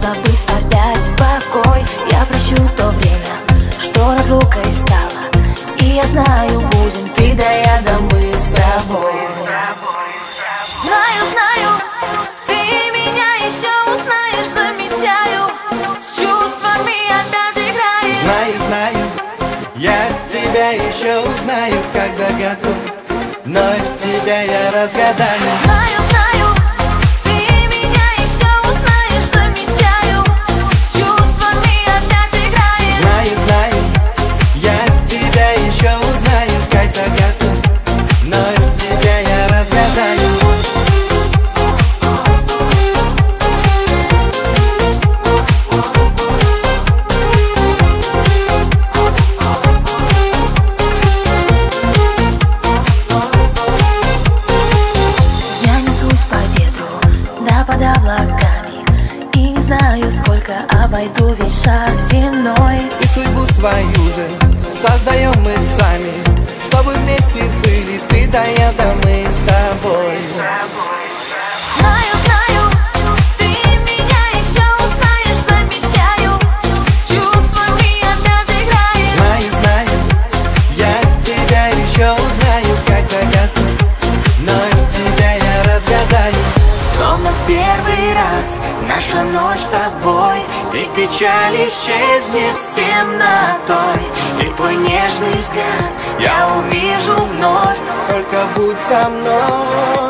забыть опять покой. Я прощу то время, что разлукой стало, и я знаю, будем ты да я, да мы с тобой. Знаю, знаю, ты меня еще узнаешь, замечаю, с чувствами опять играешь. Знаю, знаю, я тебя еще узнаю, как загадку, вновь тебя я разгадаю. Знаю, знаю, ты меня еще узнаешь, замечаю, с чувствами опять играешь. Знаю, знаю, я тебя еще узнаю, как загадку, вновь тебя я разгадаю. Я несусь по ветру, да под облаками, и не знаю, сколько обойду весь шар земной. И судьбу свою же создаем мы сами, чтобы вместе были ты да я, да мы с тобой. Знаю, знаю, ты меня еще узнаешь, замечаю, с чувствами опять играешь. Знаю, знаю, я тебя еще узнаю, как загадку, вновь тебя я разгадаю. Словно в первый раз наша ночь с тобой, и печаль исчезнет с темнотой, и твой нежный взгляд я увижу вновь. Только будь со мной.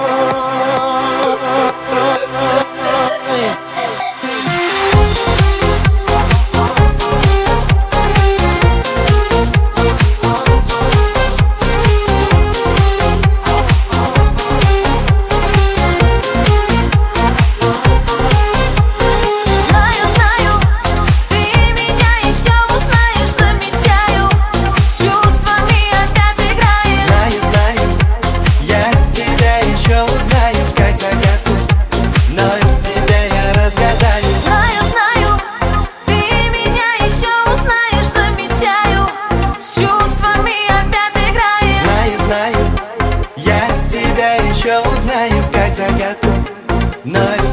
Знаю, знаю, ты меня еще узнаешь, замечаю, с чувствами опять играешь. Знаю, знаю, я тебя еще узнаю, как загадку, вновь тебя я разгадаю. Знаю, знаю, ты меня еще узнаешь, замечаю, с чувствами опять играешь. Знаю, знаю, я тебя еще узнаю, как загадку, вновь